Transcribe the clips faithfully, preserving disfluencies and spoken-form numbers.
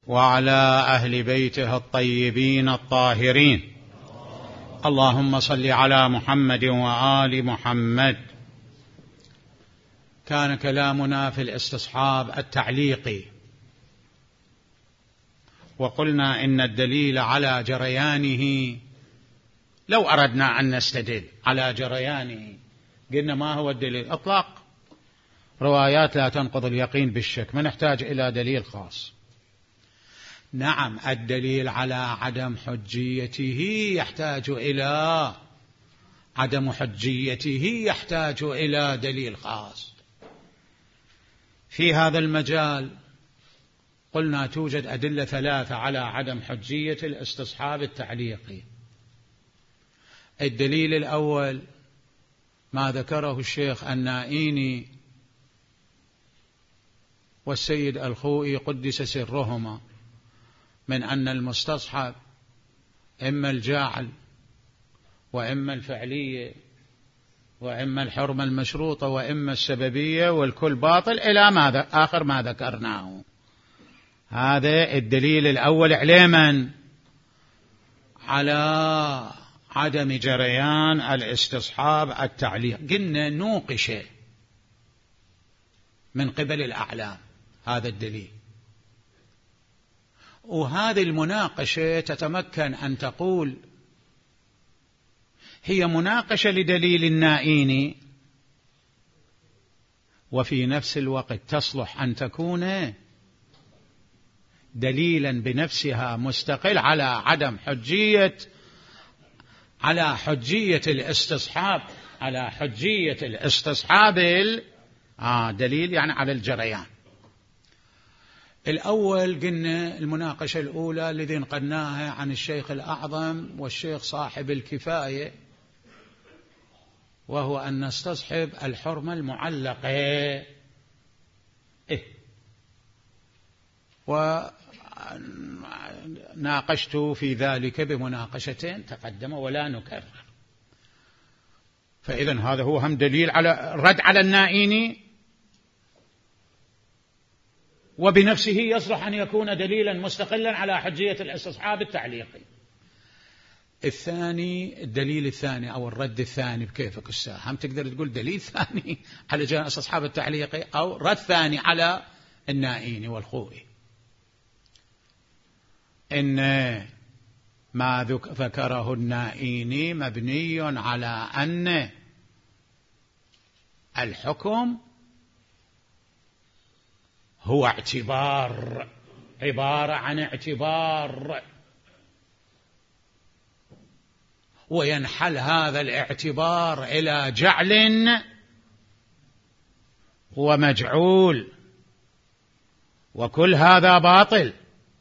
وعلى أهل بيته الطيبين الطاهرين. اللهم صل على محمد وآل محمد. كان كلامنا في الاستصحاب التعليقي، وقلنا إن الدليل على جريانه، لو أردنا أن نستدل على جريانه قلنا ما هو الدليل؟ إطلاق روايات لا تنقض اليقين بالشك، ما نحتاج إلى دليل خاص. نعم، الدليل على عدم حجيته يحتاج إلى عدم حجيته يحتاج إلى دليل خاص. في هذا المجال قلنا توجد أدلة ثلاثة على عدم حجية الاستصحاب التعليقي. الدليل الأول ما ذكره الشيخ النائيني والسيد الخوئي قدس سرهما من أن المستصحب إما الجاعل وإما الفعلية وإما الحرمة المشروطة وإما السببية، والكل باطل إلى ماذا آخر ما ذكرناه. هذا الدليل الأول علما على عدم جريان الاستصحاب التعليق. قلنا نوقش من قبل الأعلام هذا الدليل، وهذه المناقشة تتمكن أن تقول هي مناقشة لدليل النائيني، وفي نفس الوقت تصلح أن تكون دليلا بنفسها مستقل على عدم حجية على حجية الاستصحاب على حجية الاستصحاب آه دليل يعني على الجريان. الأول قلنا المناقشة الأولى الذي نقلناها عن الشيخ الأعظم والشيخ صاحب الكفاية، وهو أن نستصحب الحرمة المعلقة. إيه؟ وناقشت في ذلك بمناقشتين تقدم ولا نكرر. فإذن هذا هو هم دليل على الرد على النائيني، وبنفسه يصلح أن يكون دليلا مستقلا على حجية الاستصحاب التعليقي. الثاني الدليل الثاني أو الرد الثاني بكيفك الساعة، هم تقدر تقول دليل ثاني على جانب الاستصحاب التعليقي أو رد ثاني على النائيني والخوئي. إن ما ذكره النائيني مبني على أن الحكم هو اعتبار، عبارة عن اعتبار، وينحل هذا الاعتبار إلى جعل ومجعول، وكل هذا باطل.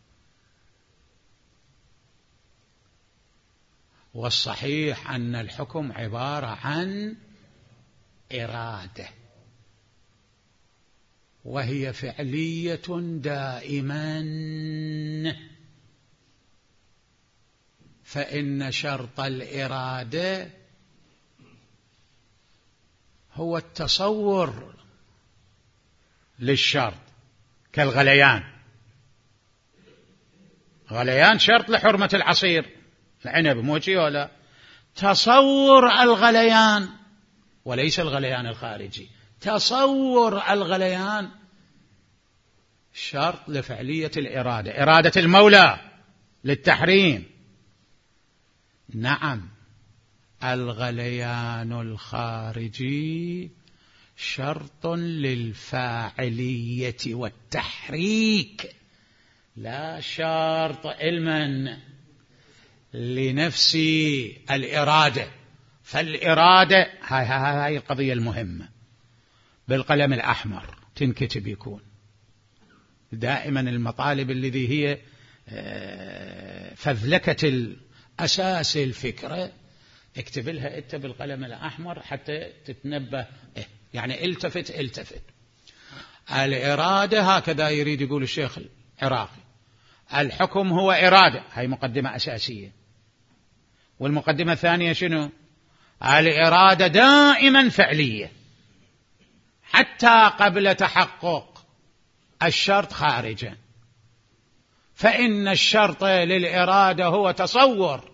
والصحيح أن الحكم عبارة عن إرادة، وهي فعلية دائما، فإن شرط الإرادة هو التصور للشرط، كالغليان. غليان شرط لحرمة العصير العنب، موجي ولا تصور الغليان، وليس الغليان الخارجي. تصور الغليان شرط لفعلية الإرادة، إرادة المولى للتحريم. نعم، الغليان الخارجي شرط للفاعلية والتحريك، لا شرط علما لنفس الإرادة. فالإرادة هاي هاي القضية المهمة، بالقلم الأحمر تنكتب، يكون دائما المطالب الذي هي فذلكة الأساس الفكرة اكتب لها انت بالقلم الأحمر حتى تتنبه. يعني التفت التفت الإرادة هكذا يريد يقول الشيخ العراقي. الحكم هو إرادة، هاي مقدمة أساسية. والمقدمة الثانية شنو؟ الإرادة دائما فعلية حتى قبل تحقق الشرط خارجا. فإن الشرط للإرادة هو تصور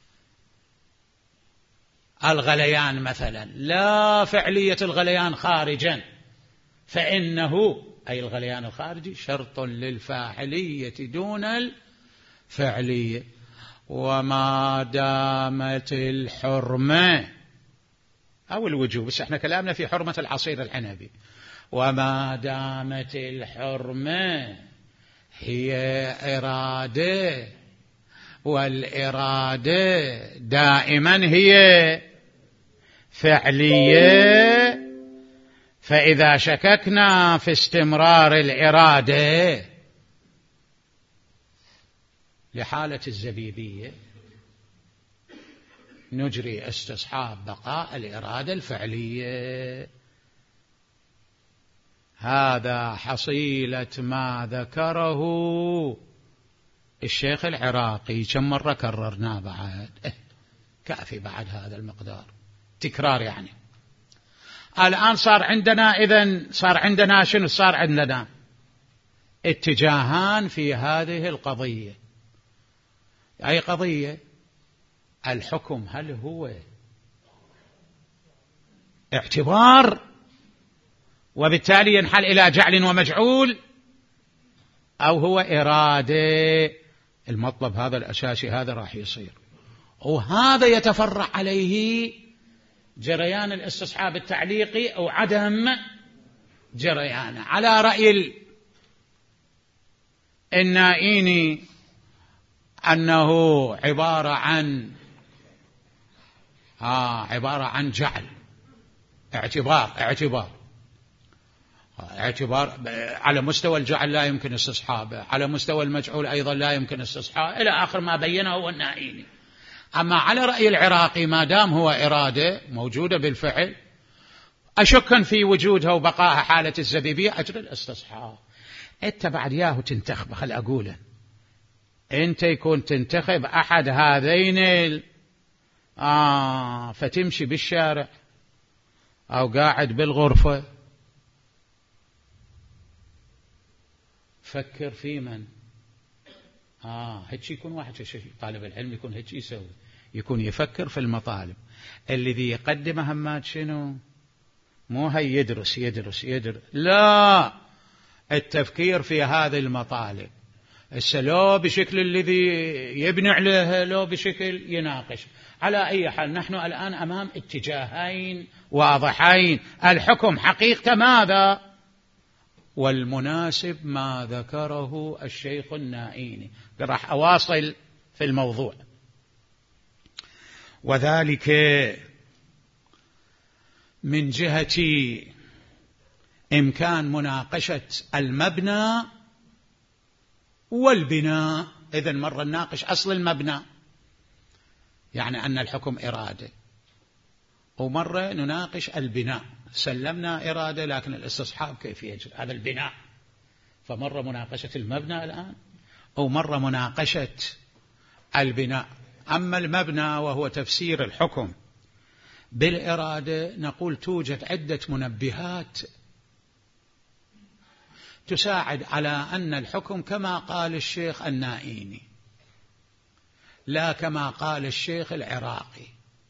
الغليان مثلا، لا فعلية الغليان خارجا، فإنه أي الغليان الخارجي شرط للفاعلية دون الفعلية. وما دامت الحرمة أو الوجوب، بس احنا كلامنا في حرمة العصير العنبي، وما دامت الحرمة هي إرادة، والإرادة دائما هي فعلية، فإذا شككنا في استمرار الإرادة لحالة الزبيبية نجري استصحاب بقاء الإرادة الفعلية. هذا حصيلة ما ذكره الشيخ العراقي. كم مرة كررناه بعد؟ إيه كافي بعد هذا المقدار تكرار. يعني الآن صار عندنا إذن صار عندنا شنو؟ صار عندنا اتجاهان في هذه القضية. أي قضية؟ الحكم هل هو اعتبار وبالتالي ينحل إلى جعل ومجعول، أو هو إرادة؟ المطلب هذا الأساسي هذا راح يصير، وهذا يتفرع عليه جريان الاستصحاب التعليقي أو عدم جريانه. على رأي النائيني أنه عبارة عن آه عبارة عن جعل، اعتبار اعتبار اعتبار على مستوى الجعل لا يمكن استصحابه، على مستوى المجعول أيضا لا يمكن استصحابه، إلى آخر ما بينه هو النائيني. أما على رأي العراقي ما دام هو إرادة موجودة بالفعل، أشكا في وجودها وبقائها حالة الزبيبية، أجري الاستصحاب. أنت بعد ياهو تنتخب، خل أقوله، أنت يكون تنتخب أحد هذين ال... آه فتمشي بالشارع أو قاعد بالغرفة، فكر في من آه هيك يكون واحد شيء طالب العلم يكون هيك يسوي، يكون يفكر في المطالب. الذي يقدم همات شنو؟ مو هي يدرس يدرس يدرس، لا، التفكير في هذه المطالب لو بشكل الذي يبني عليه، لو بشكل يناقش. على أي حال نحن الآن أمام اتجاهين واضحين، الحكم حقيقة ماذا؟ والمناسب ما ذكره الشيخ النائيني. راح أواصل في الموضوع. وذلك من جهة إمكان مناقشة المبنى والبناء. إذن مرة نناقش أصل المبنى، يعني أن الحكم إرادة، ومرة نناقش البناء، سلمنا إرادة لكن الاستصحاب كيف يجري، هذا البناء. فمرة مناقشة المبنى الآن، ومرة مناقشة البناء. أما المبنى وهو تفسير الحكم بالإرادة، نقول توجد عدة منبهات تساعد على أن الحكم كما قال الشيخ النائيني لا كما قال الشيخ العراقي.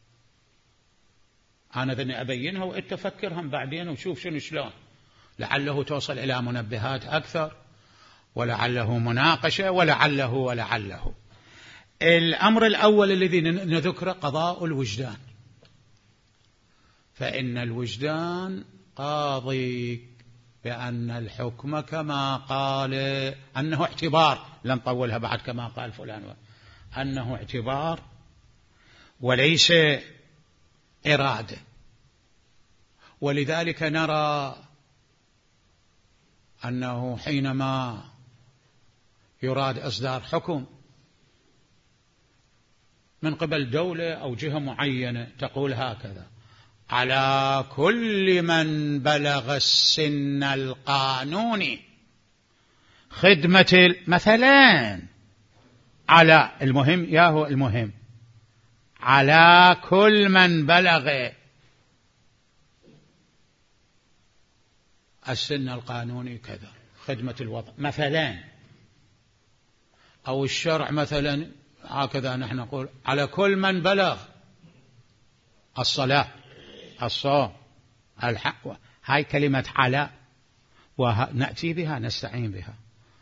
أنا ذني أبينها واتفكرهم بعدين وشوف شنو شلون، لعله توصل إلى منبهات أكثر، ولعله مناقشة، ولعله ولعله. الأمر الأول الذي نذكره قضاء الوجدان، فإن الوجدان قاضي بأن الحكم كما قال أنه اعتبار، لن نطولها بعد كما قال فلان، أنه اعتبار وليس إرادة. ولذلك نرى أنه حينما يراد إصدار حكم من قبل دولة أو جهة معينة تقول هكذا: على كل من بلغ السن القانوني خدمة مثلا، على المهم ياهو المهم على كل من بلغ السن القانوني كذا خدمة الوضع مثلا. أو الشرع مثلا هكذا نحن نقول على كل من بلغ الصلاة الصوم الحق، هاي كلمة على ونأتي بها نستعين بها.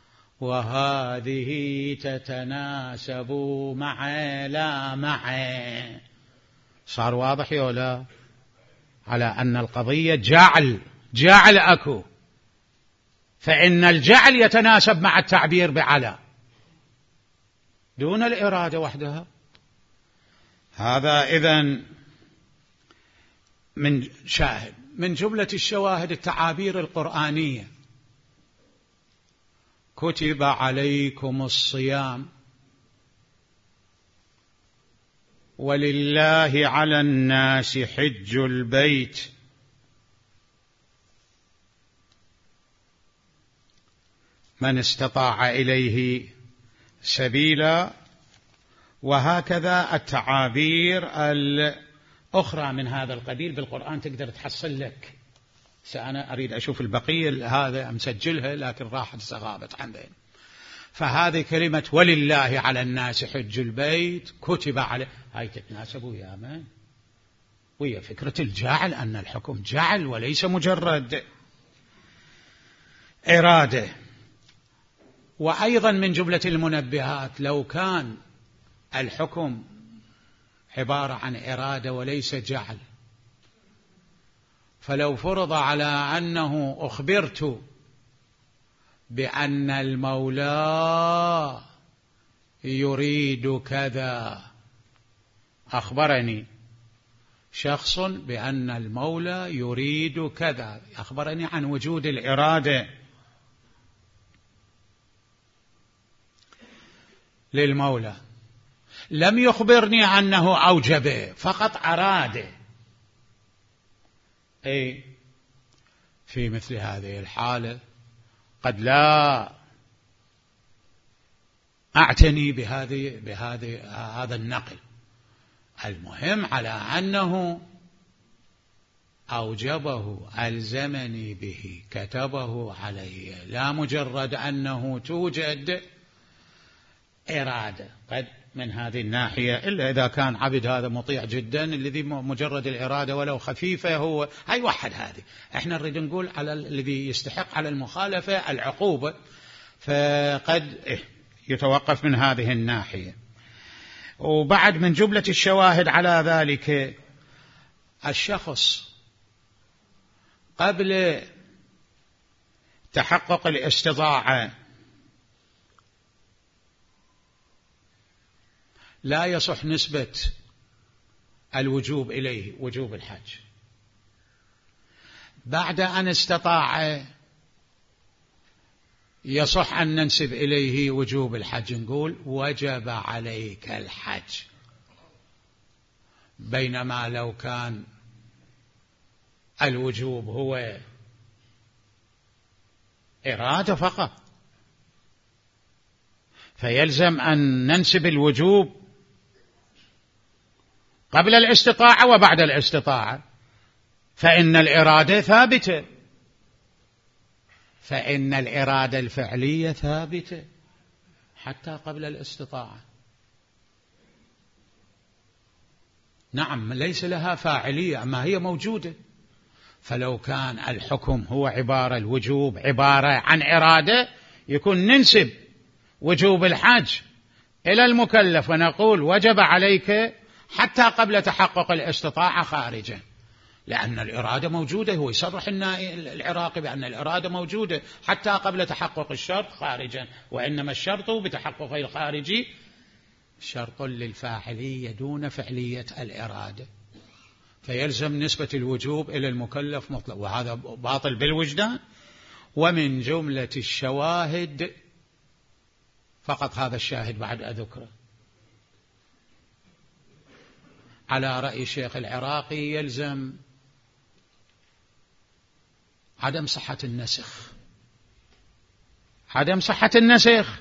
وهذه تتناسب مع لا مع، صار واضح يا لا؟ على أن القضية جعل جعل أكو، فإن الجعل يتناسب مع التعبير بعلى دون الإرادة وحدها. هذا إذن من شاهد من جملة الشواهد التعابير القرآنية. كتب عليكم الصيام ولله على الناس حج البيت من استطاع إليه سبيلا. وهكذا التعابير الأخرى من هذا القبيل بالقرآن تقدر تحصل لك. سأنا أريد أشوف البقية هذا مسجلها لكن راحت سغابت عن ذلك. فهذه كلمة ولله على الناس حج البيت كتب عليه، هاي تتناسب ويا من؟ ويا فكرة الجعل، أن الحكم جعل وليس مجرد إرادة. وأيضا من جملة المنبهات لو كان الحكم عبارة عن إرادة وليس جعل، فلو فرض على أنه أخبرت بأن المولى يريد كذا، أخبرني شخص بأن المولى يريد كذا، أخبرني عن وجود الإرادة للمولى، لم يخبرني أنه أوجب، فقط أراد. أي في مثل هذه الحالة قد لا أعتني بهذه بهذه هذا النقل، المهم على أنه أوجبه، ألزمني به، كتبه علي، لا مجرد أنه توجد إرادة. قد من هذه الناحية إلا إذا كان عبد هذا مطيع جدا الذي مجرد الإرادة ولو خفيفة هو هاي وحد. هذه احنا نريد نقول على الذي يستحق على المخالفة العقوبة، فقد يتوقف من هذه الناحية. وبعد من جملة الشواهد على ذلك الشخص قبل تحقق الاستطاعة لا يصح نسبة الوجوب إليه وجوب الحج، بعد أن استطاع يصح أن ننسب إليه وجوب الحج، نقول وجب عليك الحج. بينما لو كان الوجوب هو إرادة فقط فيلزم أن ننسب الوجوب قبل الاستطاعة وبعد الاستطاعة، فإن الإرادة ثابتة، فإن الإرادة الفعلية ثابتة حتى قبل الاستطاعة. نعم ليس لها فاعلية أما هي موجودة. فلو كان الحكم هو عبارة الوجوب عبارة عن إرادة يكون ننسب وجوب الحج إلى المكلف ونقول وجب عليك حتى قبل تحقق الاستطاعة خارجا، لأن الإرادة موجودة. هو يصرح العراقي بأن الإرادة موجودة حتى قبل تحقق الشرط خارجا، وإنما الشرط بتحقق الخارجي شرط للفاعلية دون فعلية الإرادة، فيلزم نسبة الوجوب إلى المكلف مطلق، وهذا باطل بالوجدان. ومن جملة الشواهد فقط هذا الشاهد بعد أذكره على رأي الشيخ العراقي يلزم عدم صحة النسخ، عدم صحة النسخ،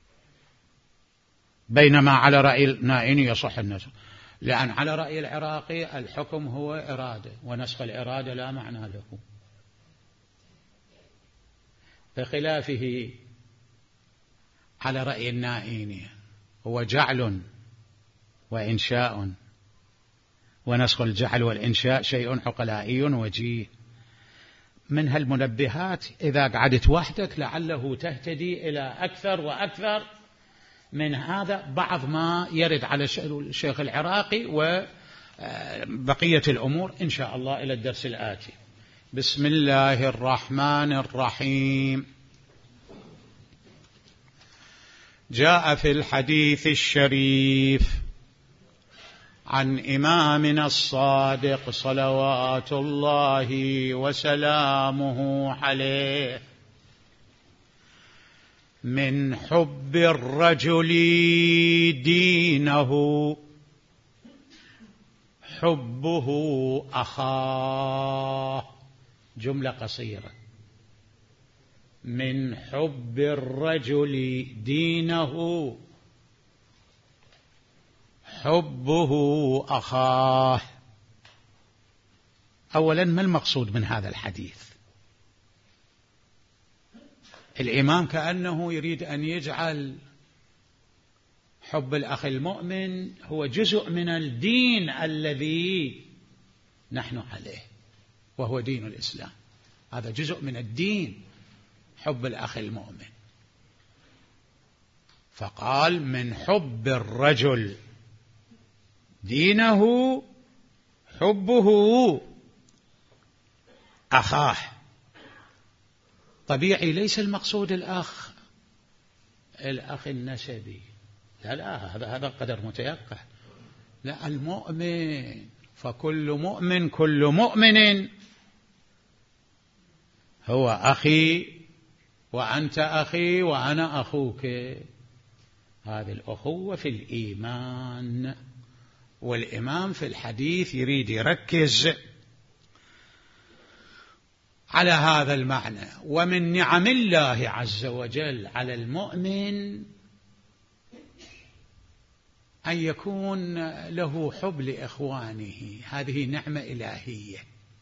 بينما على رأي النائني يصح النسخ، لأن على رأي العراقي الحكم هو إرادة ونسخ الإرادة لا معنى له، بخلافه على رأي النائين هو جعل وإنشاء، ونسخ الجعل والإنشاء شيء عقلائي وجيه. من هالمنبهات إذا قعدت وحدك لعله تهتدي إلى أكثر وأكثر من هذا بعض ما يرد على الشيخ العراقي وبقية الأمور إن شاء الله إلى الدرس الآتي. بسم الله الرحمن الرحيم. جاء في الحديث الشريف عن إمامنا الصادق صلوات الله وسلامه عليه: من حب الرجل دينه حبه أخاه. جملة قصيرة: من حب الرجل دينه حبه أخاه. أولا، ما المقصود من هذا الحديث؟ الإمام كأنه يريد أن يجعل حب الأخ المؤمن هو جزء من الدين الذي نحن عليه، وهو دين الإسلام. هذا جزء من الدين، حب الأخ المؤمن. فقال: من حب الرجل دينه حبه أخاه. طبيعي ليس المقصود الأخ الأخ النسبي، لا لا، هذا هذا قدر متيقن. لا، المؤمن، فكل مؤمن كل مؤمن هو أخي، وأنت أخي وأنا أخوك. هذه الأخوة في الإيمان. والإمام في الحديث يريد يركز على هذا المعنى. ومن نعم الله عز وجل على المؤمن أن يكون له حب لإخوانه، هذه نعمة إلهية.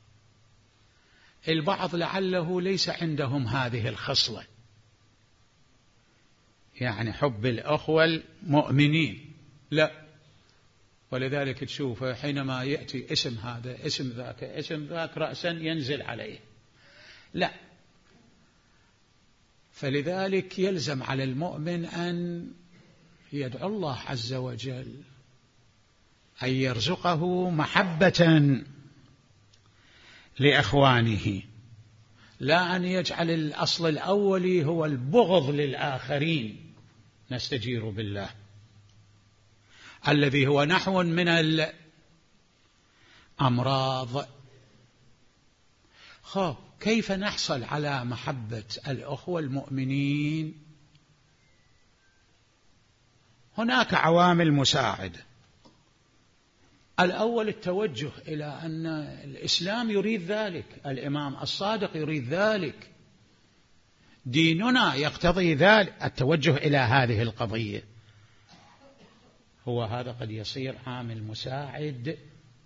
البعض لعله ليس عندهم هذه الخصلة، يعني حب الأخوة المؤمنين، لا. ولذلك تشوف حينما يأتي اسم هذا اسم ذاك اسم ذاك رأسا ينزل عليه، لا. فلذلك يلزم على المؤمن أن يدعو الله عز وجل أن يرزقه محبة لإخوانه، لا أن يجعل الأصل الأولي هو البغض للآخرين. نستجير بالله، الذي هو نحو من الأمراض. خب كيف نحصل على محبة الأخوة المؤمنين؟ هناك عوامل مساعدة. الأول التوجه إلى أن الإسلام يريد ذلك، الإمام الصادق يريد ذلك، ديننا يقتضي ذلك، التوجه إلى هذه القضية. هو هذا قد يصير عامل مساعد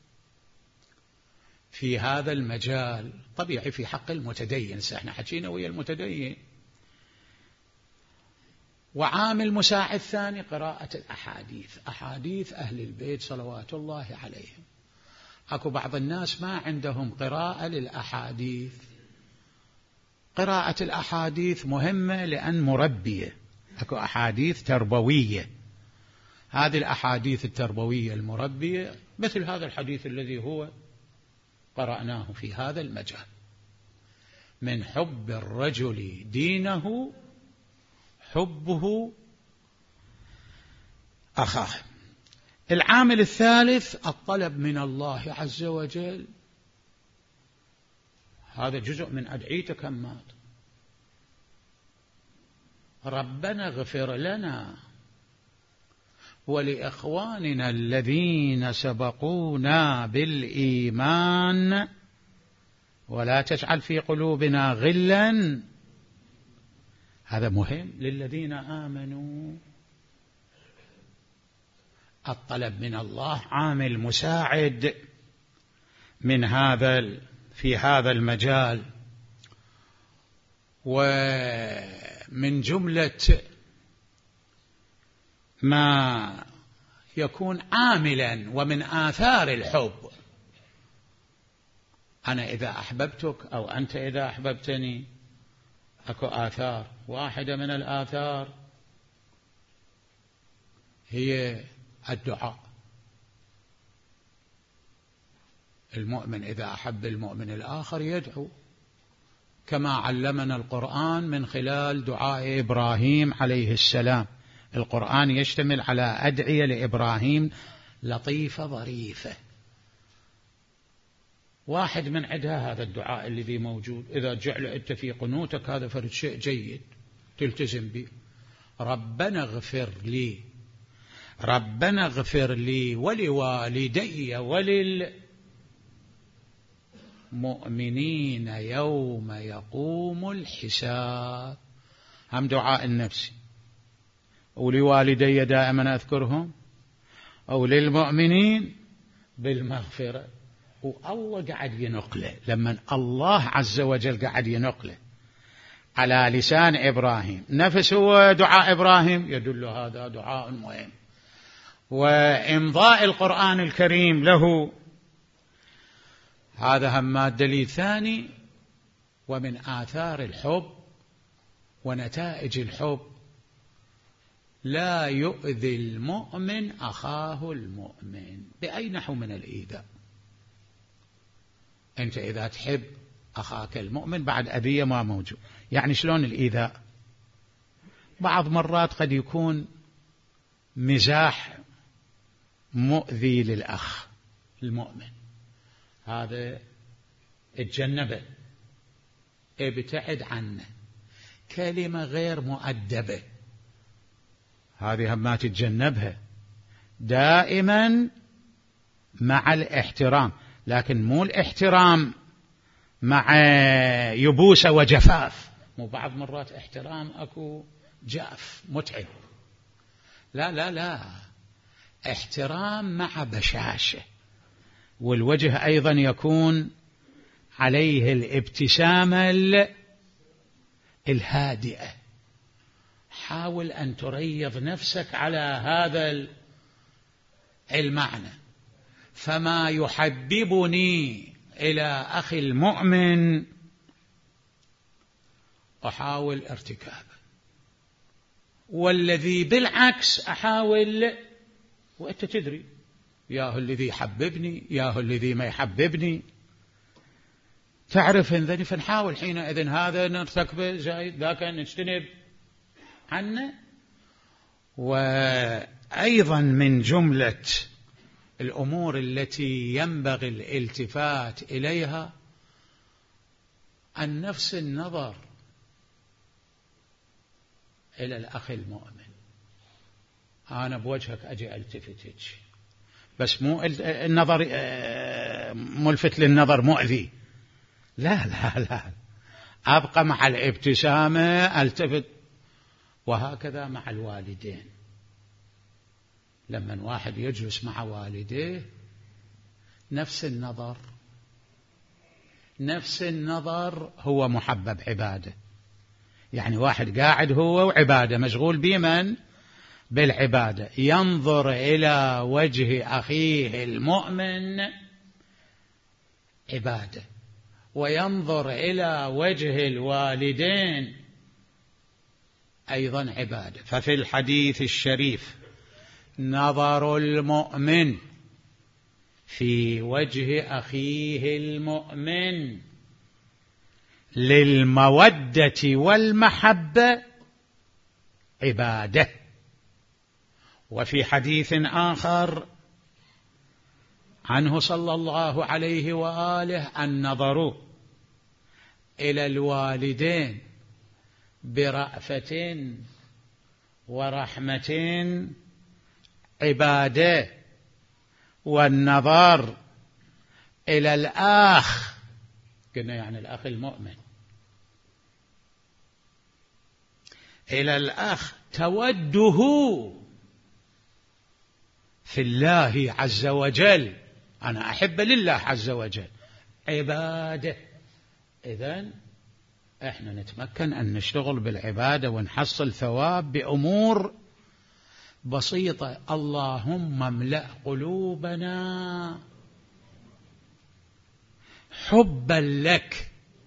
في هذا المجال. طبيعي في حق المتدين، احنا حكينا ويا المتدين. وعامل مساعد ثاني قراءة الأحاديث، أحاديث أهل البيت صلوات الله عليهم. أكو بعض الناس ما عندهم قراءة للأحاديث. قراءة الأحاديث مهمة لأن مربية، أكو أحاديث تربوية. هذه الأحاديث التربوية المربية مثل هذا الحديث الذي هو قرأناه في هذا المجال: من حب الرجل دينه حبه أخاه. العامل الثالث الطلب من الله عز وجل. هذا جزء من أدعية كمات: ربنا اغفر لنا ولإخواننا الذين سبقونا بالإيمان ولا تجعل في قلوبنا غلا. هذا مهم للذين آمنوا. الطلب من الله عامل مساعد من هذا في هذا المجال. ومن جملة ما يكون عاملا ومن آثار الحب. أنا إذا أحببتك أو أنت إذا أحببتني أكو آثار. واحدة من الآثار هي الدعاء. المؤمن إذا أحب المؤمن الآخر يدعو، كما علمنا القرآن من خلال دعاء إبراهيم عليه السلام. القرآن يشتمل على أدعية لإبراهيم لطيفة ظريفة، واحد من عدها هذا الدعاء الذي موجود. إذا جعل أنت في قنوتك هذا فرد شيء جيد تلتزم به. ربنا اغفر لي، ربنا اغفر لي ولوالدي وللمؤمنين يوم يقوم الحساب. هم دعاء النفسي. ولوالدي دائما أذكرهم، أو للمؤمنين بالمغفرة. والله قاعد ينقله، لما الله عز وجل قاعد ينقله على لسان إبراهيم نفسه دعاء إبراهيم، يدل هذا دعاء مهم. وإمضاء القرآن الكريم له هذا هم دليل ثاني. ومن آثار الحب ونتائج الحب لا يؤذي المؤمن أخاه المؤمن بأي نحو من الإيذاء. أنت إذا تحب أخاك المؤمن بعد أذية ما موجود. يعني شلون الإيذاء؟ بعض مرات قد يكون مزاح مؤذي للأخ المؤمن، هذا اتجنبه، ابتعد عنه. كلمة غير مؤدبة هذه هم ما تتجنبها، دائما مع الاحترام، لكن مو الاحترام مع يبوسة وجفاف. مو بعض مرات احترام أكو جاف متعب، لا لا لا، احترام مع بشاشة. والوجه أيضا يكون عليه الابتسامة الهادئة. حاول أن تريض نفسك على هذا المعنى. فما يحببني إلى أخي المؤمن أحاول ارتكابه، والذي بالعكس أحاول. وأنت تدري ياهو الذي يحببني ياهو الذي ما يحببني، تعرف إذن، فنحاول حينئذ هذا نرتكبه زايد ذاك نجتنب عنه. وأيضا من جملة الأمور التي ينبغي الالتفات إليها أن نفس النظر إلى الأخ المؤمن. أنا بوجهك أجي ألتفتك، بس مو النظر ملفت للنظر مؤذي، لا لا لا، أبقى مع الابتسامة ألتفت. وهكذا مع الوالدين، لما واحد يجلس مع والديه نفس النظر، نفس النظر هو محبب عباده. يعني واحد قاعد هو وعباده مشغول بمن؟ بالعبادة، ينظر إلى وجه أخيه المؤمن عبادة، وينظر إلى وجه الوالدين أيضا عبادة. ففي الحديث الشريف نظر المؤمن في وجه أخيه المؤمن للمودة والمحبة عبادة. وفي حديث آخر عنه صلى الله عليه وآله النظر إلى الوالدين برأفة ورحمة عبادة، والنظر إلى الآخ، قلنا يعني الأخ المؤمن، إلى الأخ توده في الله عز وجل، أنا أحب لله عز وجل، عبادة. إذن إحنا نتمكن أن نشتغل بالعبادة ونحصل ثواب بأمور بسيطة: اللهم املأ قلوبنا حبا لك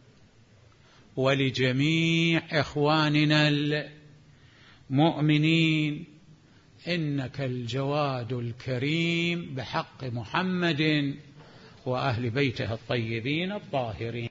ولجميع إخواننا المؤمنين، إنك الجواد الكريم بحق محمد وأهل بيته الطيبين الطاهرين.